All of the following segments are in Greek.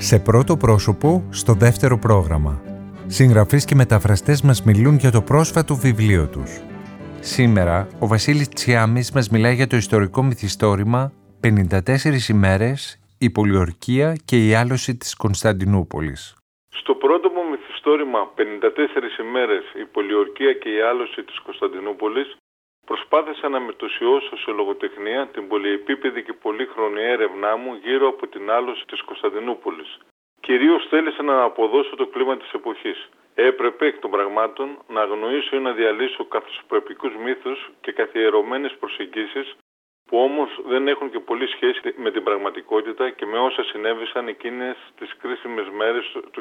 Σε πρώτο πρόσωπο, στο δεύτερο πρόγραμμα. Συγγραφείς και μεταφραστές μας μιλούν για το πρόσφατο βιβλίο τους. Σήμερα, ο Βασίλης Τσιάμης μας μιλάει για το ιστορικό μυθιστόρημα «54 ημέρες, η πολιορκία και η άλωση της Κωνσταντινούπολης». Στο πρώτο μου μυθιστόρημα «54 ημέρες, η πολιορκία και η άλωση της Κωνσταντινούπολης» προσπάθησα να μετουσιώσω σε λογοτεχνία την πολυεπίπεδη και πολύχρονη έρευνά μου γύρω από την άλωση της Κωνσταντινούπολης. Κυρίως θέλησα να αποδώσω το κλίμα της εποχής. Έπρεπε εκ των πραγμάτων να αγνοήσω ή να διαλύσω καθοσπρεπικούς μύθους και καθιερωμένες προσεγγίσεις που όμως δεν έχουν και πολύ σχέση με την πραγματικότητα και με όσα συνέβησαν εκείνες τις κρίσιμες μέρες του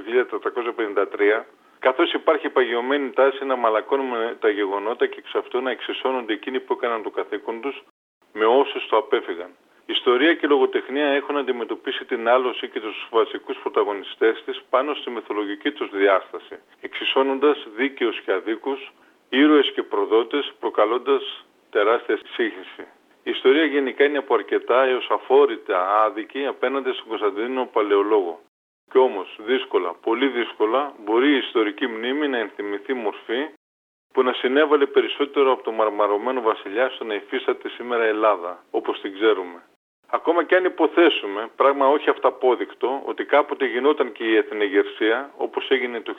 1453, καθώς υπάρχει παγιωμένη τάση να μαλακώνουμε τα γεγονότα και εξ αυτού να εξισώνονται εκείνοι που έκαναν το καθήκον τους με όσους το απέφυγαν. Ιστορία και λογοτεχνία έχουν αντιμετωπίσει την άλωση και τους βασικούς πρωταγωνιστές της πάνω στη μυθολογική τους διάσταση, εξισώνοντας δίκαιους και αδίκους, ήρωες και προδότες, προκαλώντας τεράστια σύγχυση. Η ιστορία γενικά είναι από αρκετά έως αφόρητα άδικη απέναντι στον Κωνσταντίνο Παλαιολόγο. Κι όμως, δύσκολα, πολύ δύσκολα, μπορεί η ιστορική μνήμη να ενθυμηθεί μορφή που να συνέβαλε περισσότερο από το μαρμαρωμένο βασιλιά στο να υφίσταται σήμερα Ελλάδα, όπως την ξέρουμε. Ακόμα και αν υποθέσουμε, πράγμα όχι αυταπόδεικτο, ότι κάποτε γινόταν και η εθνεγερσία, όπως έγινε το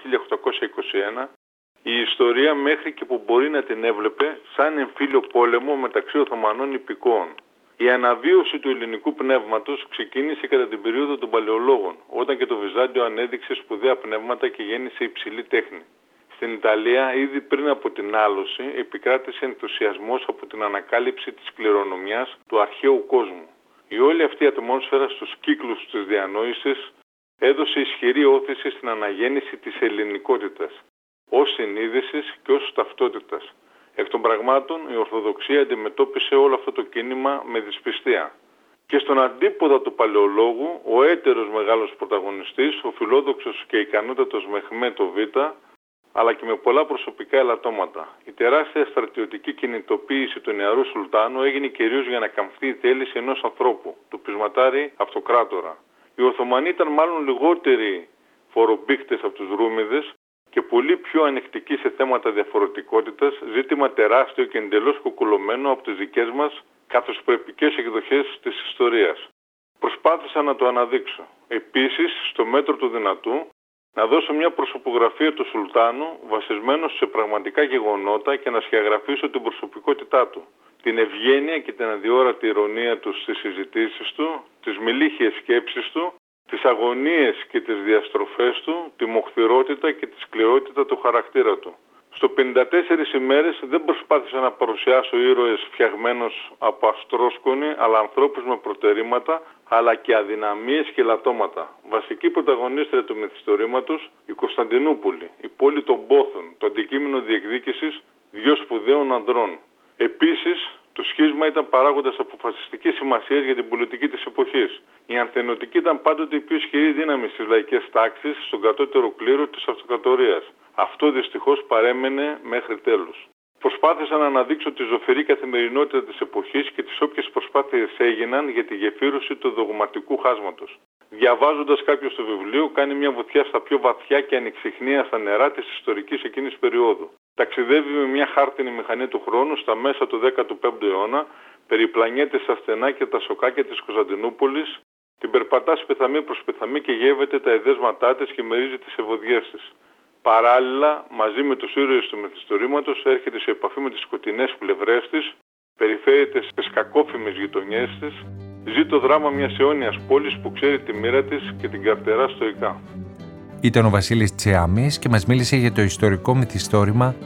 1821, η ιστορία μέχρι και που μπορεί να την έβλεπε σαν εμφύλιο πόλεμο μεταξύ Οθωμανών υπηκόων. Η αναβίωση του ελληνικού πνεύματος ξεκίνησε κατά την περίοδο των Παλαιολόγων, όταν και το Βυζάντιο ανέδειξε σπουδαία πνεύματα και γέννησε υψηλή τέχνη. Στην Ιταλία, ήδη πριν από την άλωση, επικράτησε ενθουσιασμός από την ανακάλυψη της κληρονομιάς του αρχαίου κόσμου. Η όλη αυτή η ατμόσφαιρα στους κύκλους της διανόησης έδωσε ισχυρή όθηση στην αναγέννηση της ελληνικότητας, ως συνείδησης και ως ταυτότητας. Εκ των πραγμάτων, η Ορθοδοξία αντιμετώπισε όλο αυτό το κίνημα με δυσπιστία. Και στον αντίποδα του Παλαιολόγου, ο έτερος μεγάλος πρωταγωνιστής, ο φιλόδοξος και ικανότατος Μεχμέτ Β, αλλά και με πολλά προσωπικά ελαττώματα. Η τεράστια στρατιωτική κινητοποίηση του νεαρού Σουλτάνου έγινε κυρίως για να καμφθεί η θέληση ενός ανθρώπου, του πεισματάρη αυτοκράτορα. Οι Οθωμανοί ήταν μάλλον λιγότεροι φορομπήκτες από τους Ρούμιδες και πολύ πιο ανεκτικοί σε θέματα διαφορετικότητας, ζήτημα τεράστιο και εντελώς κουκουλωμένο από τις δικές μας καθοσπρεπικές εκδοχές της ιστορίας. Προσπάθησα να το αναδείξω. Επίσης, στο μέτρο του δυνατού, να δώσω μια προσωπογραφία του Σουλτάνου βασισμένο σε πραγματικά γεγονότα και να σκιαγραφίσω την προσωπικότητά του, την ευγένεια και την αδιόρατη ηρωνία του στις συζητήσεις του, τις μελίχιες σκέψεις του, τις αγωνίες και τις διαστροφές του, τη μοχθηρότητα και τη σκληρότητα του χαρακτήρα του. Στο 54 ημέρες δεν προσπάθησα να παρουσιάσω ήρωες φτιαγμένους από αστρόσκονη, αλλά ανθρώπους με προτερήματα, αλλά και αδυναμίες και λατώματα. Βασική πρωταγωνίστρια του μυθιστορήματος, η Κωνσταντινούπολη, η πόλη των Πόθων, το αντικείμενο διεκδίκησης δύο σπουδαίων ανδρών. Επίσης, το σχίσμα ήταν παράγοντας αποφασιστικής σημασίας για την πολιτική της εποχής. Η ανθενωτική ήταν πάντοτε η πιο ισχυρή δύναμη στις λαϊκές τάξεις, στον κατώτερο κλήρο της αυτοκρατορίας. Αυτό δυστυχώς παρέμενε μέχρι τέλους. Προσπάθησα να αναδείξω τη ζωφερή καθημερινότητα της εποχής και τις όποιες προσπάθειες έγιναν για τη γεφύρωση του δογματικού χάσματος. Διαβάζοντας κάποιος το βιβλίο, κάνει μια βουτιά στα πιο βαθιά και ανεξιχνία στα νερά της ιστορικής εκείνης περίοδου. Ταξιδεύει με μια χάρτινη μηχανή του χρόνου στα μέσα του 15ου αιώνα, περιπλανιέται στα στενά και τα σοκάκια της Κωνσταντινούπολης, την περπατά σπιθαμή προς σπιθαμή και γεύεται τα εδέσματά της και μερίζει τις ευωδιές της. Παράλληλα, μαζί με τους ήρωες του μυθιστορήματος, έρχεται σε επαφή με τις σκοτεινές πλευρές της, περιφέρεται στις κακόφημες γειτονιές της, ζει το δράμα μιας αιώνιας πόλης που ξέρει τη μοίρα της και την καρτερά στοικά. Ήταν ο Βασίλης Τσιάμης και μας μίλησε για το ιστορικό μυθιστόρημα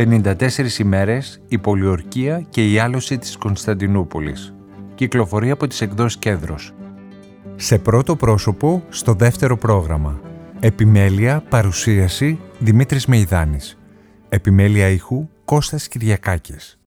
«54 ημέρες, η πολιορκία και η άλωση της Κωνσταντινούπολης». Κυκλοφορεί από τις εκδόσεις Κέντρος. Σε πρώτο πρόσωπο, στο δεύτερο πρόγραμμα. Επιμέλεια, παρουσίαση, Δημήτρης Μεϊδάνης. Επιμέλεια ήχου, Κώστας Κυριακάκης.